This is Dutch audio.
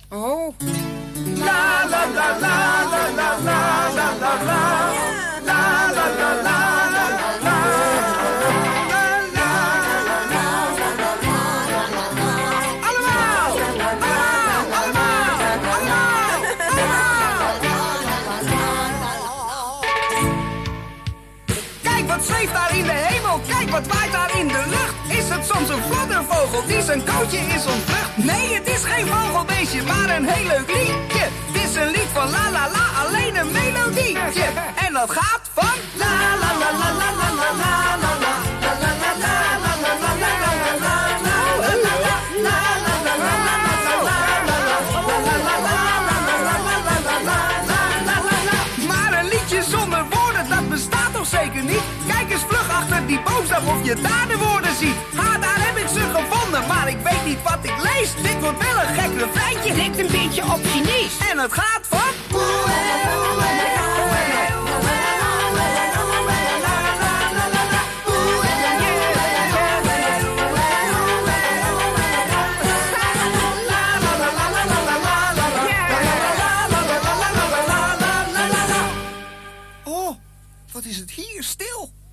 Oh. La la la la la la la la la la. La la la la la la la. Zweeft daar in de hemel, kijk wat waait daar in de lucht. Is het soms een fladdervogel die zijn kootje is ontvlucht? Nee, het is geen vogelbeestje, maar een heel leuk liedje. Het is een lied van la la la, alleen een melodietje. En dat gaat van la la la la la la la la la la la la la la la la la la maar een liedje zonder woorden, dat bestaat toch zeker niet? Kijk eens vlug achter die boomstam of je daar de woorden ziet. Ha, daar heb ik ze gevonden, maar ik weet niet wat ik lees. Dit wordt wel een gek refreintje, lijkt een beetje op Chinees. En het gaat van... Oh, wat is het hier stil.